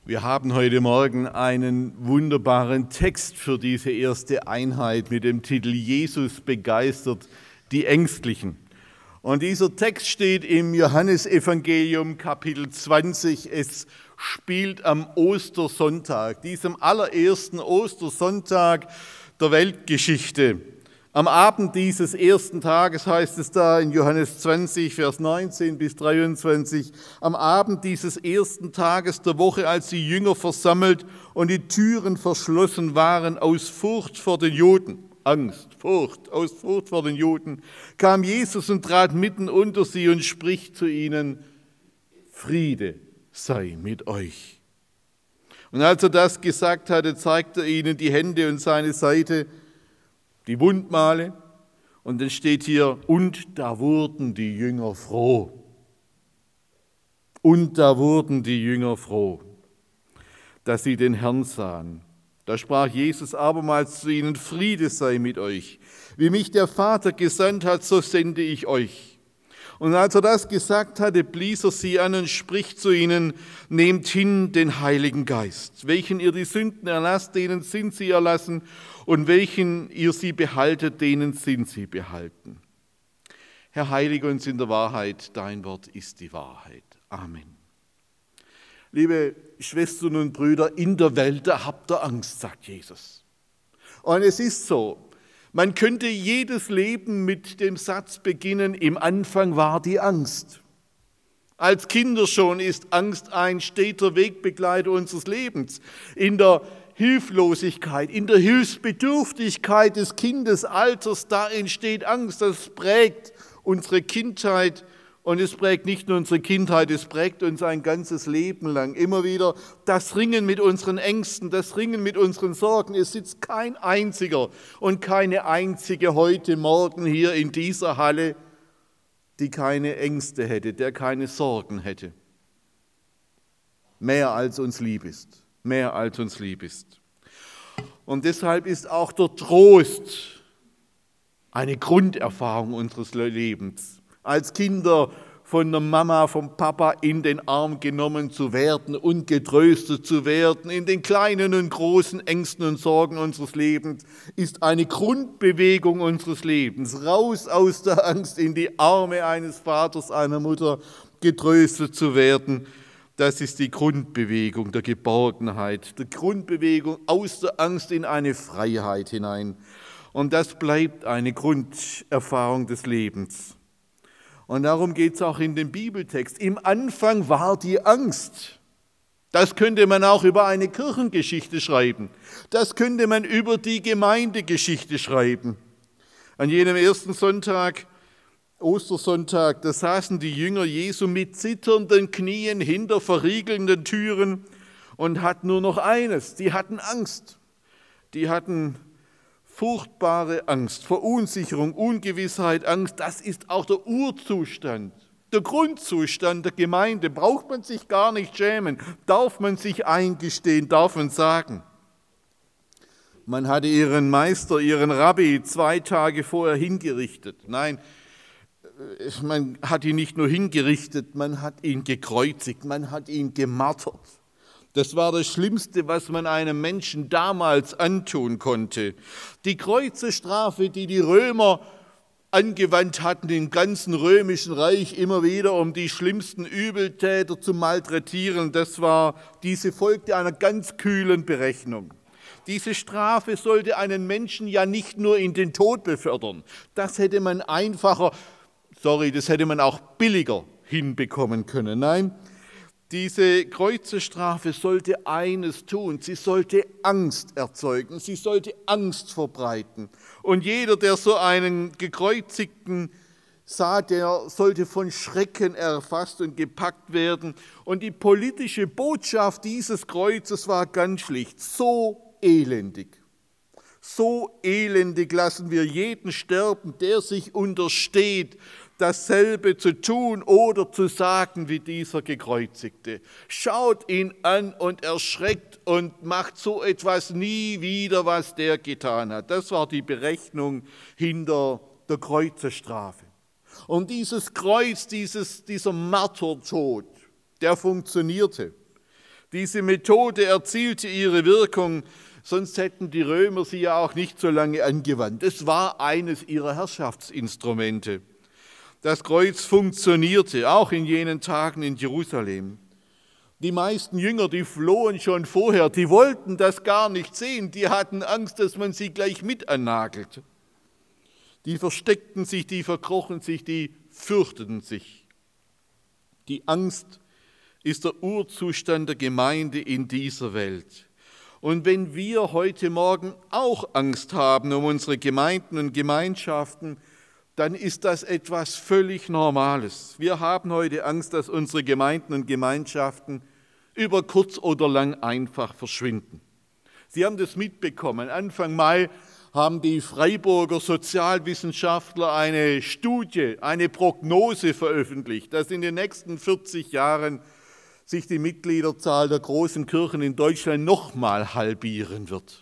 Wir haben heute Morgen einen wunderbaren Text für diese erste Einheit mit dem Titel Jesus begeistert die Ängstlichen. Und dieser Text steht im Johannesevangelium Kapitel 20. Es spielt am Ostersonntag, diesem allerersten Ostersonntag der Weltgeschichte. Am Abend dieses ersten Tages heißt es da in Johannes 20, Vers 19 bis 23, am Abend dieses ersten Tages der Woche, als die Jünger versammelt und die Türen verschlossen waren aus Furcht vor den Juden, aus Furcht vor den Juden, kam Jesus und trat mitten unter sie und spricht zu ihnen: Friede sei mit euch. Und als er das gesagt hatte, zeigte er ihnen die Hände und seine Seite, die Wundmale, und dann steht hier, und da wurden die Jünger froh. Und da wurden die Jünger froh, dass sie den Herrn sahen. Da sprach Jesus abermals zu ihnen: Friede sei mit euch. Wie mich der Vater gesandt hat, so sende ich euch. Und als er das gesagt hatte, blies er sie an und spricht zu ihnen: Nehmt hin den Heiligen Geist. Welchen ihr die Sünden erlasst, denen sind sie erlassen, und welchen ihr sie behaltet, denen sind sie behalten. Herr, heilige uns in der Wahrheit, dein Wort ist die Wahrheit. Amen. Liebe Schwestern und Brüder, in der Welt, da habt ihr Angst, sagt Jesus. Und es ist so, man könnte jedes Leben mit dem Satz beginnen: Im Anfang war die Angst. Als Kinder schon ist Angst ein steter Wegbegleiter unseres Lebens. In der Hilflosigkeit, in der Hilfsbedürftigkeit des Kindesalters, da entsteht Angst. Das prägt unsere Kindheit. Und es prägt nicht nur unsere Kindheit, es prägt uns ein ganzes Leben lang. Immer wieder das Ringen mit unseren Ängsten, das Ringen mit unseren Sorgen. Es sitzt kein einziger und keine einzige heute Morgen hier in dieser Halle, die keine Ängste hätte, der keine Sorgen hätte. Mehr als uns lieb ist. Mehr als uns lieb ist. Und deshalb ist auch der Trost eine Grunderfahrung unseres Lebens. Als Kinder von der Mama, vom Papa in den Arm genommen zu werden und getröstet zu werden, in den kleinen und großen Ängsten und Sorgen unseres Lebens, ist eine Grundbewegung unseres Lebens. Raus aus der Angst in die Arme eines Vaters, einer Mutter, getröstet zu werden. Das ist die Grundbewegung der Geborgenheit, die Grundbewegung aus der Angst in eine Freiheit hinein. Und das bleibt eine Grunderfahrung des Lebens. Und darum geht es auch in dem Bibeltext. Im Anfang war die Angst. Das könnte man auch über eine Kirchengeschichte schreiben. Das könnte man über die Gemeindegeschichte schreiben. An jenem ersten Sonntag, Ostersonntag, da saßen die Jünger Jesu mit zitternden Knien hinter verriegelnden Türen und hatten nur noch eines: die hatten Angst. Die hatten furchtbare Angst, Verunsicherung, Ungewissheit, Angst. Das ist auch der Urzustand, der Grundzustand der Gemeinde. Braucht man sich gar nicht schämen, darf man sich eingestehen, darf man sagen. Man hatte ihren Meister, ihren Rabbi 2 Tage vorher hingerichtet. Nein, man hat ihn nicht nur hingerichtet, man hat ihn gekreuzigt, man hat ihn gemartert. Das war das Schlimmste, was man einem Menschen damals antun konnte. Die Kreuzesstrafe, die die Römer angewandt hatten im ganzen römischen Reich, immer wieder, um die schlimmsten Übeltäter zu malträtieren, diese folgte einer ganz kühlen Berechnung. Diese Strafe sollte einen Menschen ja nicht nur in den Tod befördern. Das hätte man das hätte man auch billiger hinbekommen können. Nein, diese Kreuzesstrafe sollte eines tun: sie sollte Angst erzeugen, sie sollte Angst verbreiten. Und jeder, der so einen Gekreuzigten sah, der sollte von Schrecken erfasst und gepackt werden. Und die politische Botschaft dieses Kreuzes war ganz schlicht: so elendig lassen wir jeden sterben, der sich untersteht, dasselbe zu tun oder zu sagen wie dieser Gekreuzigte. Schaut ihn an und erschreckt und macht so etwas nie wieder, was der getan hat. Das war die Berechnung hinter der Kreuzesstrafe. Und dieses Kreuz, dieser Martertod, der funktionierte. Diese Methode erzielte ihre Wirkung, sonst hätten die Römer sie ja auch nicht so lange angewandt. Es war eines ihrer Herrschaftsinstrumente. Das Kreuz funktionierte, auch in jenen Tagen in Jerusalem. Die meisten Jünger, die flohen schon vorher, die wollten das gar nicht sehen, die hatten Angst, dass man sie gleich mit annagelt. Die versteckten sich, die verkrochen sich, die fürchteten sich. Die Angst ist der Urzustand der Gemeinde in dieser Welt. Und wenn wir heute Morgen auch Angst haben um unsere Gemeinden und Gemeinschaften, dann ist das etwas völlig Normales. Wir haben heute Angst, dass unsere Gemeinden und Gemeinschaften über kurz oder lang einfach verschwinden. Sie haben das mitbekommen. Anfang Mai haben die Freiburger Sozialwissenschaftler eine Studie, eine Prognose veröffentlicht, dass in den nächsten 40 Jahren sich die Mitgliederzahl der großen Kirchen in Deutschland nochmal halbieren wird.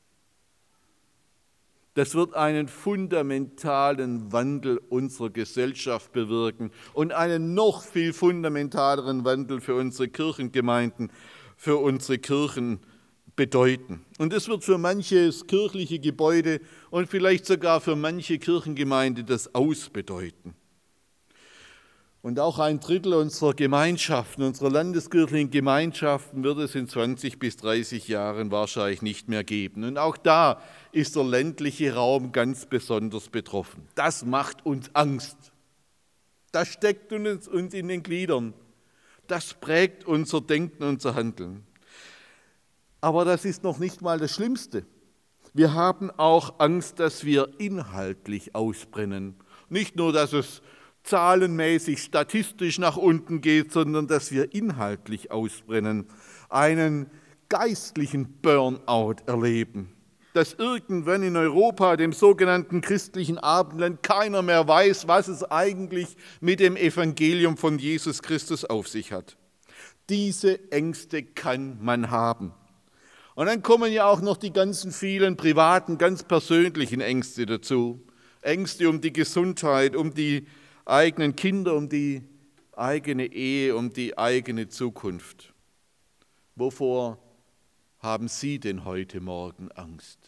Das wird einen fundamentalen Wandel unserer Gesellschaft bewirken und einen noch viel fundamentaleren Wandel für unsere Kirchengemeinden, für unsere Kirchen bedeuten. Und es wird für manches kirchliche Gebäude und vielleicht sogar für manche Kirchengemeinde das Aus bedeuten. Und auch ein Drittel unserer Gemeinschaften, unserer landeskirchlichen Gemeinschaften wird es in 20 bis 30 Jahren wahrscheinlich nicht mehr geben. Und auch da ist der ländliche Raum ganz besonders betroffen. Das macht uns Angst. Das steckt uns in den Gliedern. Das prägt unser Denken, unser Handeln. Aber das ist noch nicht mal das Schlimmste. Wir haben auch Angst, dass wir inhaltlich ausbrennen. Nicht nur, dass es zahlenmäßig, statistisch nach unten geht, sondern dass wir inhaltlich ausbrennen, einen geistlichen Burnout erleben, dass irgendwann in Europa, dem sogenannten christlichen Abendland, keiner mehr weiß, was es eigentlich mit dem Evangelium von Jesus Christus auf sich hat. Diese Ängste kann man haben. Und dann kommen ja auch noch die ganzen vielen privaten, ganz persönlichen Ängste dazu. Ängste um die Gesundheit, um die eigenen Kinder, um die eigene Ehe, um die eigene Zukunft. Wovor haben Sie denn heute Morgen Angst?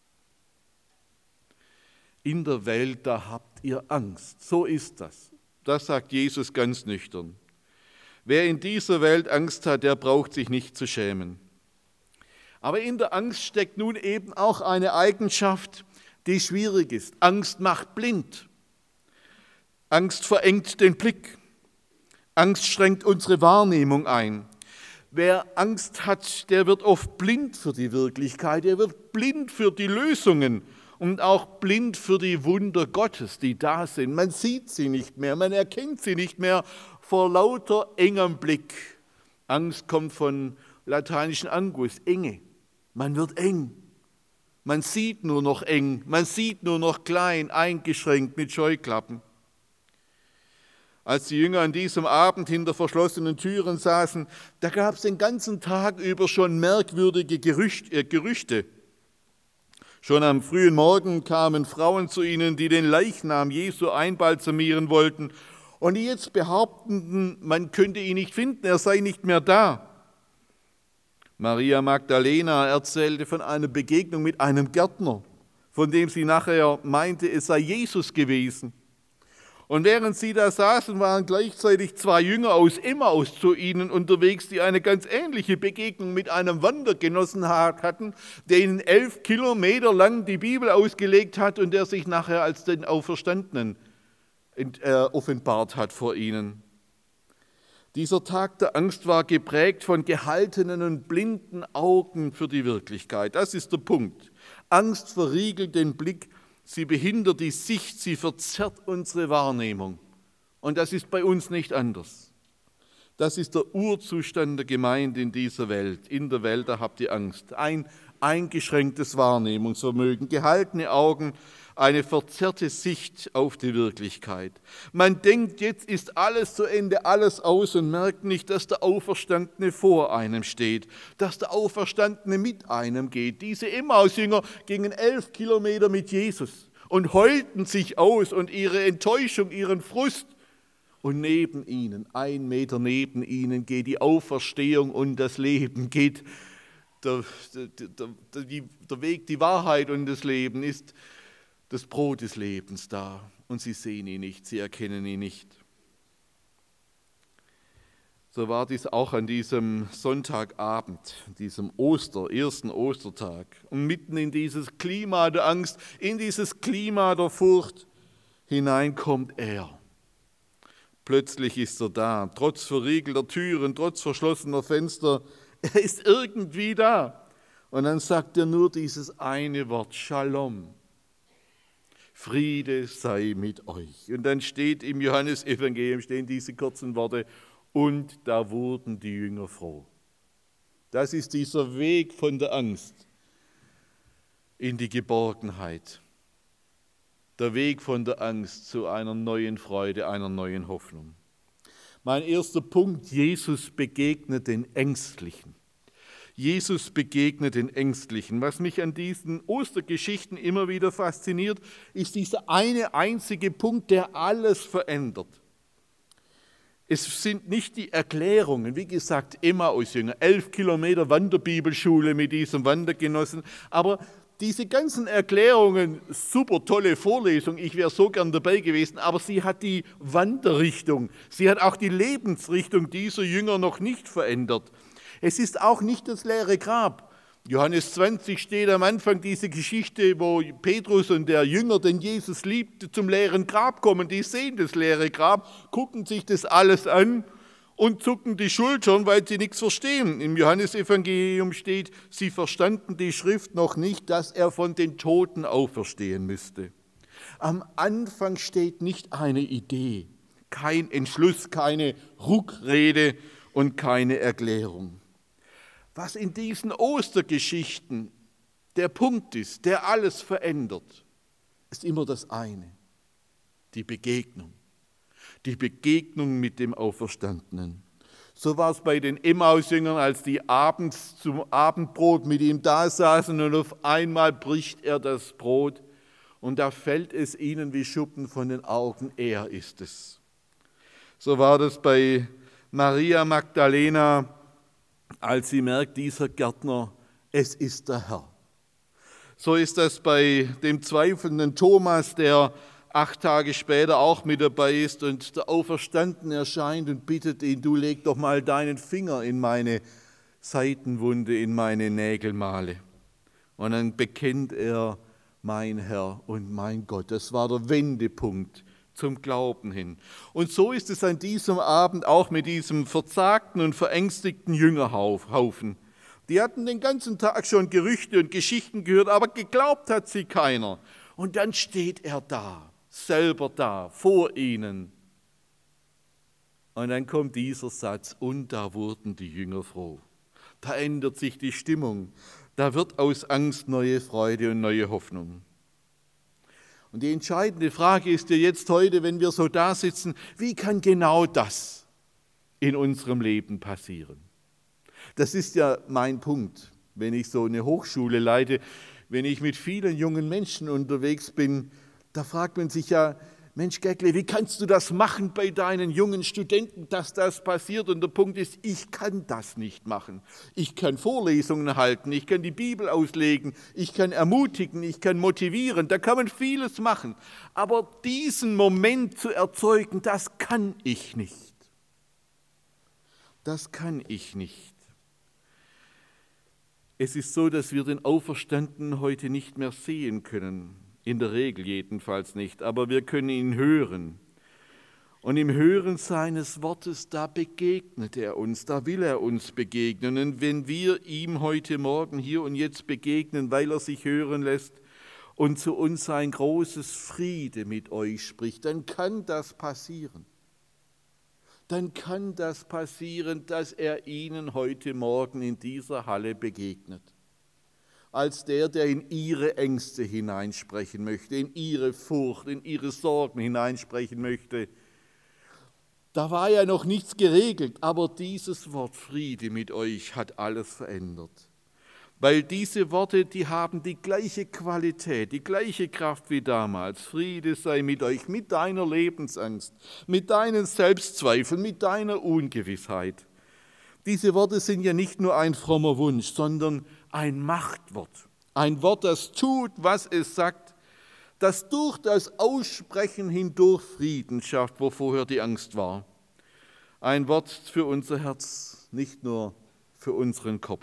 In der Welt, da habt ihr Angst. So ist das. Das sagt Jesus ganz nüchtern. Wer in dieser Welt Angst hat, der braucht sich nicht zu schämen. Aber in der Angst steckt nun eben auch eine Eigenschaft, die schwierig ist. Angst macht blind. Angst verengt den Blick. Angst schränkt unsere Wahrnehmung ein. Wer Angst hat, der wird oft blind für die Wirklichkeit, er wird blind für die Lösungen und auch blind für die Wunder Gottes, die da sind. Man sieht sie nicht mehr, man erkennt sie nicht mehr vor lauter engem Blick. Angst kommt von lateinischen Angus, Enge. Man wird eng. Man sieht nur noch eng, man sieht nur noch klein, eingeschränkt mit Scheuklappen. Als die Jünger an diesem Abend hinter verschlossenen Türen saßen, da gab es den ganzen Tag über schon merkwürdige Gerüchte. Schon am frühen Morgen kamen Frauen zu ihnen, die den Leichnam Jesu einbalsamieren wollten und die jetzt behaupteten, man könnte ihn nicht finden, er sei nicht mehr da. Maria Magdalena erzählte von einer Begegnung mit einem Gärtner, von dem sie nachher meinte, es sei Jesus gewesen. Und während sie da saßen, waren gleichzeitig 2 Jünger aus Emmaus zu ihnen unterwegs, die eine ganz ähnliche Begegnung mit einem Wandergenossen hatten, der ihnen 11 Kilometer lang die Bibel ausgelegt hat und der sich nachher als den Auferstandenen offenbart hat vor ihnen. Dieser Tag der Angst war geprägt von gehaltenen und blinden Augen für die Wirklichkeit. Das ist der Punkt. Angst verriegelt den Blick, sie behindert die Sicht, sie verzerrt unsere Wahrnehmung. Und das ist bei uns nicht anders. Das ist der Urzustand der Gemeinde in dieser Welt. In der Welt, da habt ihr Angst. Ein eingeschränktes Wahrnehmungsvermögen, gehaltene Augen, eine verzerrte Sicht auf die Wirklichkeit. Man denkt, jetzt ist alles zu Ende, alles aus und merkt nicht, dass der Auferstandene vor einem steht, dass der Auferstandene mit einem geht. Diese Emmaus-Jünger gingen 11 Kilometer mit Jesus und heulten sich aus und ihre Enttäuschung, ihren Frust Und neben ihnen, 1 Meter neben ihnen, geht die Auferstehung und das Leben, geht der Weg, die Wahrheit und das Leben, ist das Brot des Lebens da. Und sie sehen ihn nicht, sie erkennen ihn nicht. So war dies auch an diesem Sonntagabend, diesem ersten Ostertag. Und mitten in dieses Klima der Angst, in dieses Klima der Furcht hinein kommt er. Plötzlich ist er da, trotz verriegelter Türen, trotz verschlossener Fenster. Er ist irgendwie da. Und dann sagt er nur dieses eine Wort, Shalom. Friede sei mit euch. Und dann steht im Johannesevangelium, stehen diese kurzen Worte, und da wurden die Jünger froh. Das ist dieser Weg von der Angst in die Geborgenheit. Der Weg von der Angst zu einer neuen Freude, einer neuen Hoffnung. Mein erster Punkt, Jesus begegnet den Ängstlichen. Jesus begegnet den Ängstlichen. Was mich an diesen Ostergeschichten immer wieder fasziniert, ist dieser eine einzige Punkt, der alles verändert. Es sind nicht die Erklärungen, wie gesagt, Emmaus-Jünger, 11 Kilometer Wanderbibelschule mit diesem Wandergenossen, aber diese ganzen Erklärungen, super tolle Vorlesung, ich wäre so gern dabei gewesen, aber sie hat die Wanderrichtung, sie hat auch die Lebensrichtung dieser Jünger noch nicht verändert. Es ist auch nicht das leere Grab. Johannes 20 steht am Anfang diese Geschichte, wo Petrus und der Jünger, den Jesus liebte, zum leeren Grab kommen. Die sehen das leere Grab, gucken sich das alles an und zucken die Schultern, weil sie nichts verstehen. Im Johannesevangelium steht, sie verstanden die Schrift noch nicht, dass er von den Toten auferstehen müsste. Am Anfang steht nicht eine Idee, kein Entschluss, keine Ruckrede und keine Erklärung. Was in diesen Ostergeschichten der Punkt ist, der alles verändert, ist immer das eine, die Begegnung. Die Begegnung mit dem Auferstandenen. So war es bei den Emmaus-Jüngern, als die abends zum Abendbrot mit ihm da saßen und auf einmal bricht er das Brot und da fällt es ihnen wie Schuppen von den Augen, er ist es. So war das bei Maria Magdalena, als sie merkt, dieser Gärtner, es ist der Herr. So ist das bei dem zweifelnden Thomas, der 8 Tage später auch mit dabei ist und der Auferstandene erscheint und bittet ihn, du leg doch mal deinen Finger in meine Seitenwunde, in meine Nägelmale. Und dann bekennt er, mein Herr und mein Gott. Das war der Wendepunkt zum Glauben hin. Und so ist es an diesem Abend auch mit diesem verzagten und verängstigten Jüngerhaufen. Die hatten den ganzen Tag schon Gerüchte und Geschichten gehört, aber geglaubt hat sie keiner. Und dann steht er da. Selber da, vor ihnen. Und dann kommt dieser Satz, und da wurden die Jünger froh. Da ändert sich die Stimmung. Da wird aus Angst neue Freude und neue Hoffnung. Und die entscheidende Frage ist ja jetzt heute, wenn wir so da sitzen, wie kann genau das in unserem Leben passieren? Das ist ja mein Punkt, wenn ich so eine Hochschule leite, wenn ich mit vielen jungen Menschen unterwegs bin. Da fragt man sich ja, Mensch Geckle, wie kannst du das machen bei deinen jungen Studenten, dass das passiert? Und der Punkt ist, ich kann das nicht machen. Ich kann Vorlesungen halten, ich kann die Bibel auslegen, ich kann ermutigen, ich kann motivieren, da kann man vieles machen. Aber diesen Moment zu erzeugen, das kann ich nicht. Das kann ich nicht. Es ist so, dass wir den Auferstandenen heute nicht mehr sehen können. In der Regel jedenfalls nicht, aber wir können ihn hören. Und im Hören seines Wortes, da begegnet er uns, da will er uns begegnen. Und wenn wir ihm heute Morgen hier und jetzt begegnen, weil er sich hören lässt und zu uns sein großes Friede mit euch spricht, dann kann das passieren. Dann kann das passieren, dass er ihnen heute Morgen in dieser Halle begegnet. Als der in ihre Ängste hineinsprechen möchte, in ihre Furcht, in ihre Sorgen hineinsprechen möchte. Da war ja noch nichts geregelt, aber dieses Wort Friede mit euch hat alles verändert. Weil diese Worte, die haben die gleiche Qualität, die gleiche Kraft wie damals. Friede sei mit euch, mit deiner Lebensangst, mit deinen Selbstzweifeln, mit deiner Ungewissheit. Diese Worte sind ja nicht nur ein frommer Wunsch, sondern ein Machtwort. Ein Wort, das tut, was es sagt, das durch das Aussprechen hindurch Frieden schafft, wo vorher die Angst war. Ein Wort für unser Herz, nicht nur für unseren Kopf.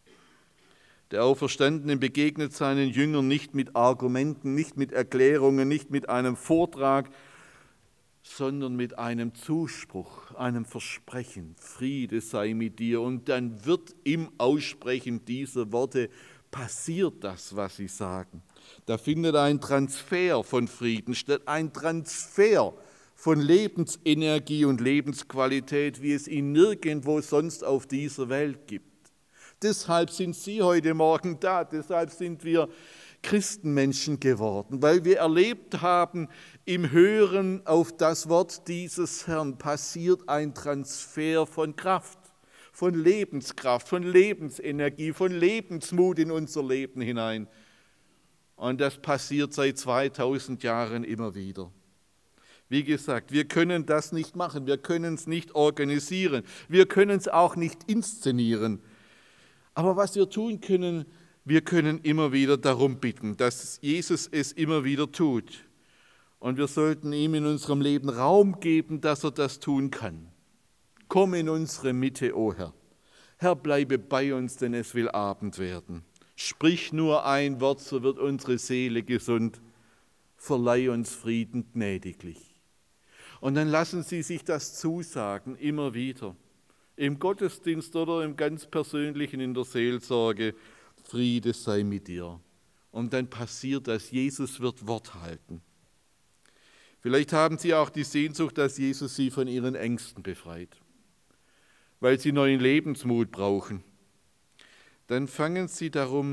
Der Auferstandene begegnet seinen Jüngern nicht mit Argumenten, nicht mit Erklärungen, nicht mit einem Vortrag, sondern mit einem Zuspruch, einem Versprechen. Friede sei mit dir. Und dann wird im Aussprechen dieser Worte passiert das, was sie sagen. Da findet ein Transfer von Frieden statt, ein Transfer von Lebensenergie und Lebensqualität, wie es ihn nirgendwo sonst auf dieser Welt gibt. Deshalb sind Sie heute Morgen da, deshalb sind wir Christenmenschen geworden, weil wir erlebt haben, im Hören auf das Wort dieses Herrn passiert ein Transfer von Kraft, von Lebenskraft, von Lebensenergie, von Lebensmut in unser Leben hinein. Und das passiert seit 2000 Jahren immer wieder. Wie gesagt, wir können das nicht machen, wir können es nicht organisieren, wir können es auch nicht inszenieren. Aber was wir tun können, wir können immer wieder darum bitten, dass Jesus es immer wieder tut. Und wir sollten ihm in unserem Leben Raum geben, dass er das tun kann. Komm in unsere Mitte, o Herr. Herr, bleibe bei uns, denn es will Abend werden. Sprich nur ein Wort, so wird unsere Seele gesund. Verleih uns Frieden gnädiglich. Und dann lassen Sie sich das zusagen, immer wieder. Im Gottesdienst oder im ganz Persönlichen in der Seelsorge, Friede sei mit dir. Und dann passiert das, Jesus wird Wort halten. Vielleicht haben Sie auch die Sehnsucht, dass Jesus Sie von Ihren Ängsten befreit, weil Sie neuen Lebensmut brauchen. Dann fangen Sie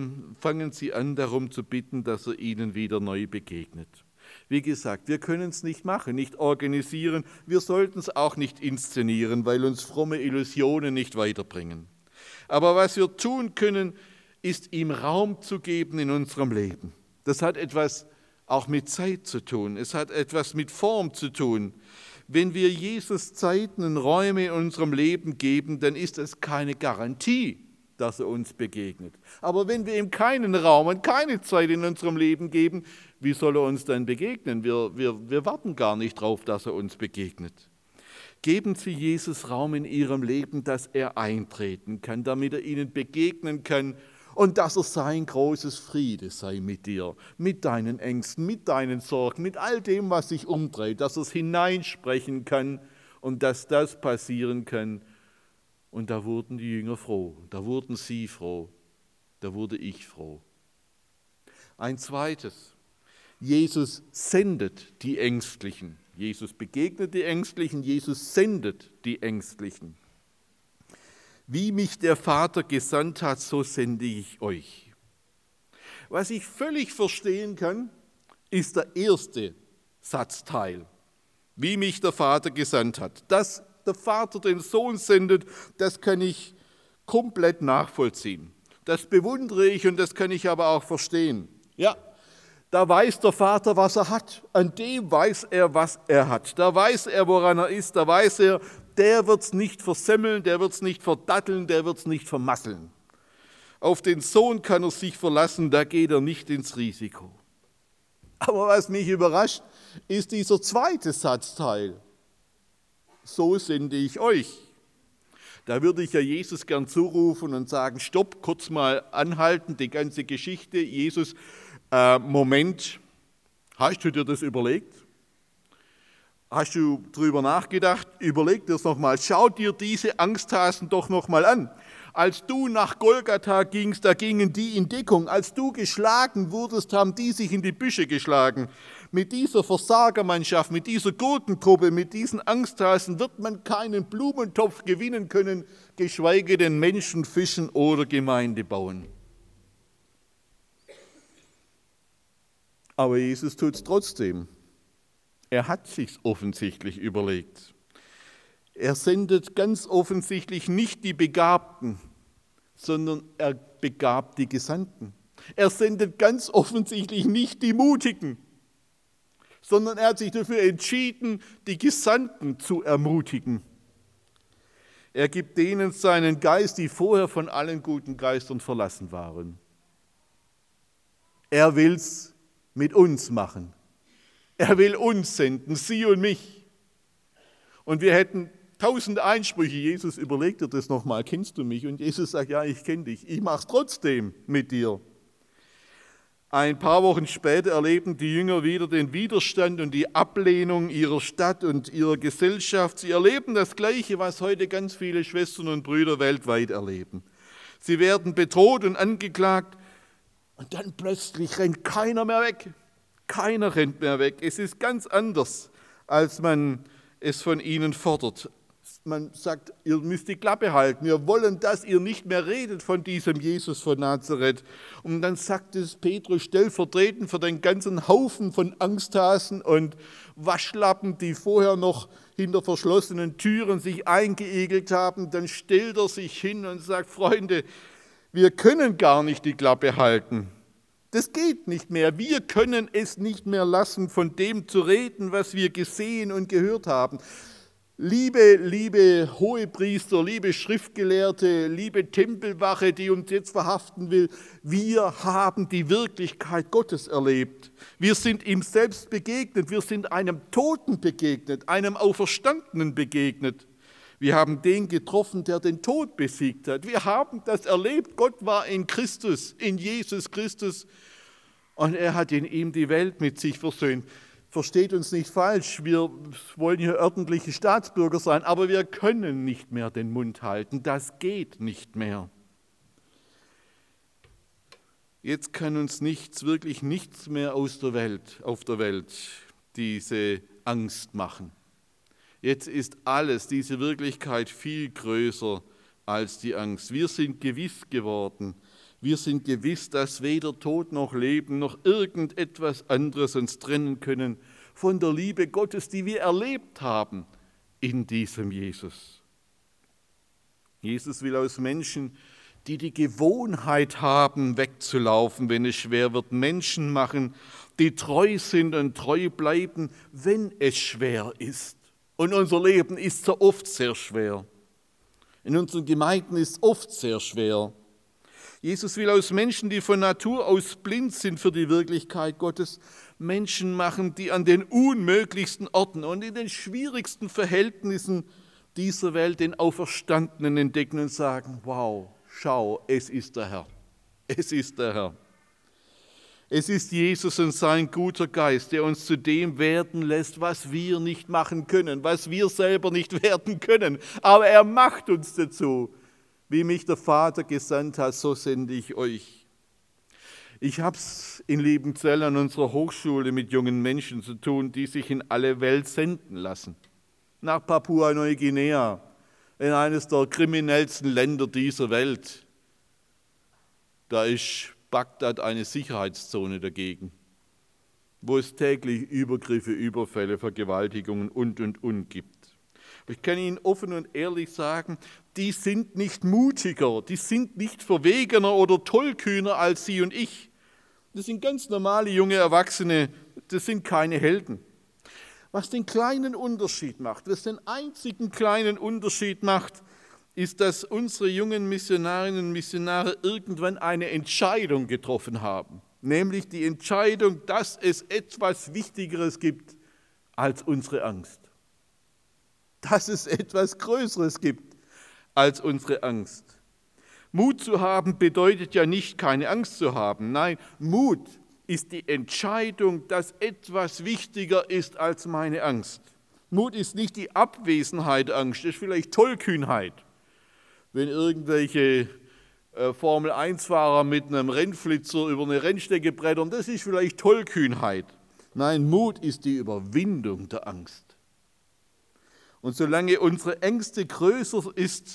an, darum zu bitten, dass er Ihnen wieder neu begegnet. Wie gesagt, wir können es nicht machen, nicht organisieren, wir sollten es auch nicht inszenieren, weil uns fromme Illusionen nicht weiterbringen. Aber was wir tun können, ist ihm Raum zu geben in unserem Leben. Das hat etwas auch mit Zeit zu tun, es hat etwas mit Form zu tun. Wenn wir Jesus Zeiten und Räume in unserem Leben geben, dann ist es keine Garantie, dass er uns begegnet. Aber wenn wir ihm keinen Raum und keine Zeit in unserem Leben geben, wie soll er uns dann begegnen? Wir warten gar nicht darauf, dass er uns begegnet. Geben Sie Jesus Raum in Ihrem Leben, dass er eintreten kann, damit er Ihnen begegnen kann und dass er sein großes Friede sei mit dir, mit deinen Ängsten, mit deinen Sorgen, mit all dem, was sich umdreht, dass er es hineinsprechen kann und dass das passieren kann. Und da wurden die Jünger froh, da wurden sie froh, da wurde ich froh. Ein zweites, Jesus sendet die Ängstlichen. Jesus begegnet die Ängstlichen, Jesus sendet die Ängstlichen. Wie mich der Vater gesandt hat, so sende ich euch. Was ich völlig verstehen kann, ist der erste Satzteil. Wie mich der Vater gesandt hat. Dass der Vater den Sohn sendet, das kann ich komplett nachvollziehen. Das bewundere ich und das kann ich aber auch verstehen. Ja, da weiß der Vater, was er hat. An dem weiß er, was er hat. Da weiß er, woran er ist. Da weiß er, der wird es nicht versemmeln, der wird es nicht verdatteln, der wird es nicht vermasseln. Auf den Sohn kann er sich verlassen, da geht er nicht ins Risiko. Aber was mich überrascht, ist dieser zweite Satzteil. So sende ich euch. Da würde ich ja Jesus gern zurufen und sagen, stopp, kurz mal anhalten, die ganze Geschichte. Jesus, Moment, hast du dir das überlegt? Hast du darüber nachgedacht? Überleg dir das nochmal. Schau dir diese Angsthasen doch nochmal an. Als du nach Golgatha gingst, da gingen die in Deckung. Als du geschlagen wurdest, haben die sich in die Büsche geschlagen. Mit dieser Versagermannschaft, mit dieser Gurkentruppe, mit diesen Angsthasen wird man keinen Blumentopf gewinnen können, geschweige denn Menschen fischen oder Gemeinde bauen. Aber Jesus tut es trotzdem. Er hat sich's offensichtlich überlegt. Er sendet ganz offensichtlich nicht die Begabten, sondern er begabt die Gesandten. Er sendet ganz offensichtlich nicht die Mutigen, sondern er hat sich dafür entschieden, die Gesandten zu ermutigen. Er gibt denen seinen Geist, die vorher von allen guten Geistern verlassen waren. Er will es mit uns machen. Er will uns senden, Sie und mich. Und wir hätten 1000 Einsprüche. Jesus, überleg dir das nochmal, kennst du mich? Und Jesus sagt, ja, ich kenne dich. Ich mache es trotzdem mit dir. Ein paar Wochen später erleben die Jünger wieder den Widerstand und die Ablehnung ihrer Stadt und ihrer Gesellschaft. Sie erleben das Gleiche, was heute ganz viele Schwestern und Brüder weltweit erleben. Sie werden bedroht und angeklagt und dann plötzlich rennt keiner mehr weg. Keiner rennt mehr weg. Es ist ganz anders, als man es von ihnen fordert. Man sagt, ihr müsst die Klappe halten. Wir wollen, dass ihr nicht mehr redet von diesem Jesus von Nazareth. Und dann sagt es Petrus stellvertretend für den ganzen Haufen von Angsthasen und Waschlappen, die vorher noch hinter verschlossenen Türen sich eingeegelt haben. Dann stellt er sich hin und sagt, Freunde, wir können gar nicht die Klappe halten. Das geht nicht mehr. Wir können es nicht mehr lassen, von dem zu reden, was wir gesehen und gehört haben. Liebe Hohepriester, liebe Schriftgelehrte, liebe Tempelwache, die uns jetzt verhaften will, wir haben die Wirklichkeit Gottes erlebt. Wir sind ihm selbst begegnet, wir sind einem Toten begegnet, einem Auferstandenen begegnet. Wir haben den getroffen, der den Tod besiegt hat. Wir haben das erlebt. Gott war in Christus, in Jesus Christus. Und er hat in ihm die Welt mit sich versöhnt. Versteht uns nicht falsch, wir wollen hier ordentliche Staatsbürger sein, aber wir können nicht mehr den Mund halten. Das geht nicht mehr. Jetzt kann uns wirklich nichts mehr auf der Welt diese Angst machen. Jetzt ist alles, diese Wirklichkeit viel größer als die Angst. Wir sind gewiss geworden. Wir sind gewiss, dass weder Tod noch Leben noch irgendetwas anderes uns trennen können von der Liebe Gottes, die wir erlebt haben in diesem Jesus. Jesus will aus Menschen, die die Gewohnheit haben, wegzulaufen, wenn es schwer wird, Menschen machen, die treu sind und treu bleiben, wenn es schwer ist. Und unser Leben ist so oft sehr schwer. In unseren Gemeinden ist es oft sehr schwer. Jesus will aus Menschen, die von Natur aus blind sind für die Wirklichkeit Gottes, Menschen machen, die an den unmöglichsten Orten und in den schwierigsten Verhältnissen dieser Welt den Auferstandenen entdecken und sagen, wow, schau, es ist der Herr. Es ist der Herr. Es ist Jesus und sein guter Geist, der uns zu dem werden lässt, was wir nicht machen können, was wir selber nicht werden können. Aber er macht uns dazu. Wie mich der Vater gesandt hat, so sende ich euch. Ich habe es in Liebenzell an unserer Hochschule mit jungen Menschen zu tun, die sich in alle Welt senden lassen. Nach Papua-Neuguinea, in eines der kriminellsten Länder dieser Welt. Da ist Bagdad eine Sicherheitszone dagegen, wo es täglich Übergriffe, Überfälle, Vergewaltigungen und gibt. Ich kann Ihnen offen und ehrlich sagen, die sind nicht mutiger, die sind nicht verwegener oder tollkühner als Sie und ich. Das sind ganz normale junge Erwachsene, das sind keine Helden. Was den kleinen Unterschied macht, was den einzigen kleinen Unterschied macht, ist, dass unsere jungen Missionarinnen und Missionare irgendwann eine Entscheidung getroffen haben. Nämlich die Entscheidung, dass es etwas Wichtigeres gibt als unsere Angst. Dass es etwas Größeres gibt als unsere Angst. Mut zu haben bedeutet ja nicht, keine Angst zu haben. Nein, Mut ist die Entscheidung, dass etwas wichtiger ist als meine Angst. Mut ist nicht die Abwesenheit der Angst, das ist vielleicht Tollkühnheit. Wenn irgendwelche Formel-1-Fahrer mit einem Rennflitzer über eine Rennstrecke brettern, das ist vielleicht Tollkühnheit. Nein, Mut ist die Überwindung der Angst. Und solange unsere Angst größer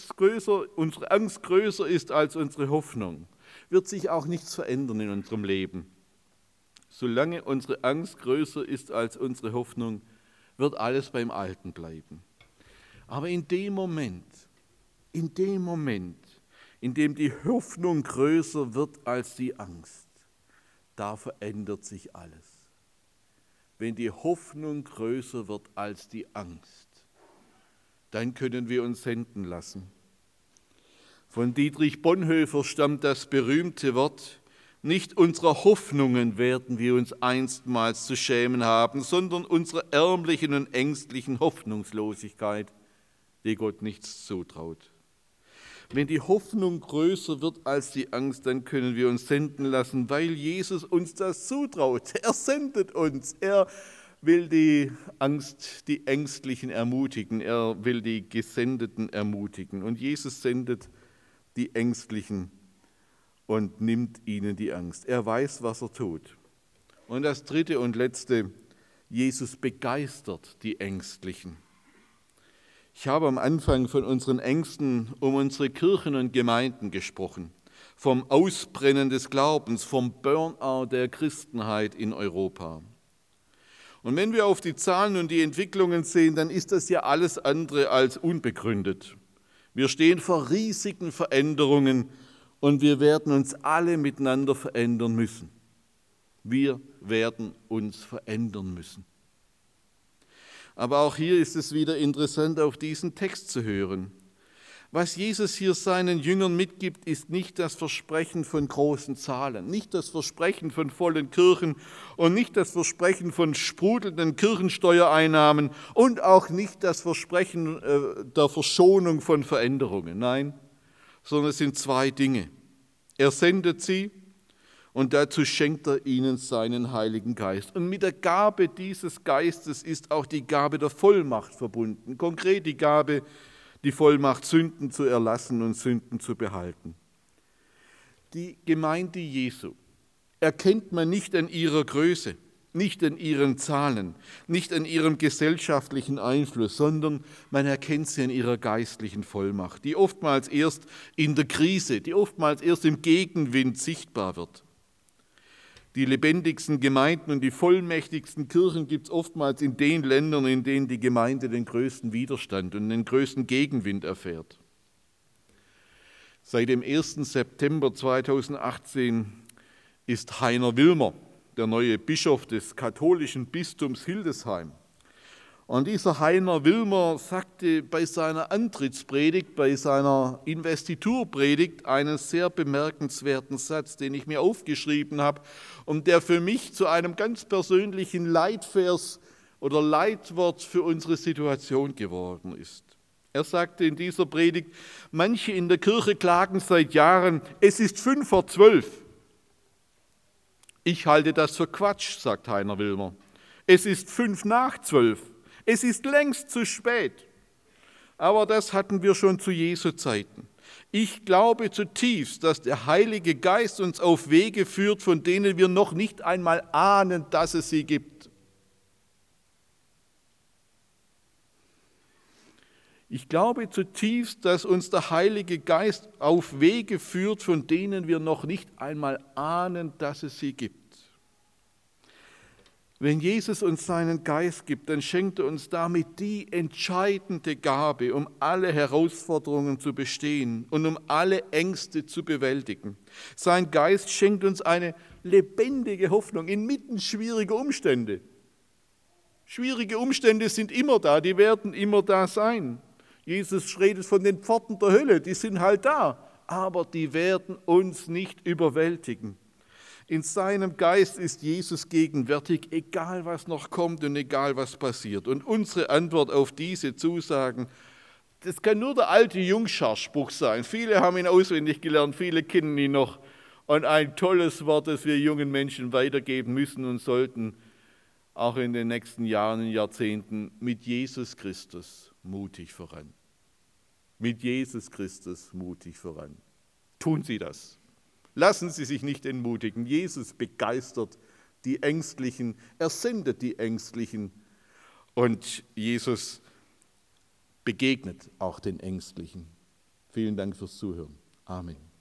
ist als unsere Hoffnung, wird sich auch nichts verändern in unserem Leben. Solange unsere Angst größer ist als unsere Hoffnung, wird alles beim Alten bleiben. Aber in dem Moment, in dem die Hoffnung größer wird als die Angst, da verändert sich alles. Wenn die Hoffnung größer wird als die Angst, dann können wir uns senden lassen. Von Dietrich Bonhoeffer stammt das berühmte Wort: Nicht unserer Hoffnungen werden wir uns einstmals zu schämen haben, sondern unserer ärmlichen und ängstlichen Hoffnungslosigkeit, die Gott nichts zutraut. Wenn die Hoffnung größer wird als die Angst, dann können wir uns senden lassen, weil Jesus uns das zutraut. Er sendet uns. Er will die Ängstlichen ermutigen. Er will die Gesendeten ermutigen. Und Jesus sendet die Ängstlichen und nimmt ihnen die Angst. Er weiß, was er tut. Und das dritte und letzte: Jesus begeistert die Ängstlichen. Ich habe am Anfang von unseren Ängsten um unsere Kirchen und Gemeinden gesprochen, vom Ausbrennen des Glaubens, vom Burnout der Christenheit in Europa. Und wenn wir auf die Zahlen und die Entwicklungen sehen, dann ist das ja alles andere als unbegründet. Wir stehen vor riesigen Veränderungen und wir werden uns alle miteinander verändern müssen. Wir werden uns verändern müssen. Aber auch hier ist es wieder interessant, auf diesen Text zu hören. Was Jesus hier seinen Jüngern mitgibt, ist nicht das Versprechen von großen Zahlen, nicht das Versprechen von vollen Kirchen und nicht das Versprechen von sprudelnden Kirchensteuereinnahmen und auch nicht das Versprechen der Verschonung von Veränderungen. Nein, sondern es sind zwei Dinge. Er sendet sie und dazu schenkt er ihnen seinen Heiligen Geist. Und mit der Gabe dieses Geistes ist auch die Gabe der Vollmacht verbunden. Konkret die Gabe, die Vollmacht, Sünden zu erlassen und Sünden zu behalten. Die Gemeinde Jesu erkennt man nicht an ihrer Größe, nicht an ihren Zahlen, nicht an ihrem gesellschaftlichen Einfluss, sondern man erkennt sie an ihrer geistlichen Vollmacht, die oftmals erst in der Krise, die oftmals erst im Gegenwind sichtbar wird. Die lebendigsten Gemeinden und die vollmächtigsten Kirchen gibt es oftmals in den Ländern, in denen die Gemeinde den größten Widerstand und den größten Gegenwind erfährt. Seit dem 1. September 2018 ist Heiner Wilmer der neue Bischof des katholischen Bistums Hildesheim. Und dieser Heiner Wilmer sagte bei seiner Antrittspredigt, bei seiner Investiturpredigt einen sehr bemerkenswerten Satz, den ich mir aufgeschrieben habe und der für mich zu einem ganz persönlichen Leitvers oder Leitwort für unsere Situation geworden ist. Er sagte in dieser Predigt: Manche in der Kirche klagen seit Jahren, es ist 11:55. Ich halte das für Quatsch, sagt Heiner Wilmer. Es ist 11:55. Es ist längst zu spät. Aber das hatten wir schon zu Jesu Zeiten. Ich glaube zutiefst, dass der Heilige Geist uns auf Wege führt, von denen wir noch nicht einmal ahnen, dass es sie gibt. Ich glaube zutiefst, dass uns der Heilige Geist auf Wege führt, von denen wir noch nicht einmal ahnen, dass es sie gibt. Wenn Jesus uns seinen Geist gibt, dann schenkt er uns damit die entscheidende Gabe, um alle Herausforderungen zu bestehen und um alle Ängste zu bewältigen. Sein Geist schenkt uns eine lebendige Hoffnung inmitten schwieriger Umstände. Schwierige Umstände sind immer da, die werden immer da sein. Jesus redet von den Pforten der Hölle, die sind halt da, aber die werden uns nicht überwältigen. In seinem Geist ist Jesus gegenwärtig, egal was noch kommt und egal was passiert. Und unsere Antwort auf diese Zusagen, das kann nur der alte Jungschar-Spruch sein. Viele haben ihn auswendig gelernt, viele kennen ihn noch. Und ein tolles Wort, das wir jungen Menschen weitergeben müssen und sollten, auch in den nächsten Jahren und Jahrzehnten: mit Jesus Christus mutig voran. Mit Jesus Christus mutig voran. Tun Sie das. Lassen Sie sich nicht entmutigen. Jesus begeistert die Ängstlichen, er sendet die Ängstlichen und Jesus begegnet auch den Ängstlichen. Vielen Dank fürs Zuhören. Amen.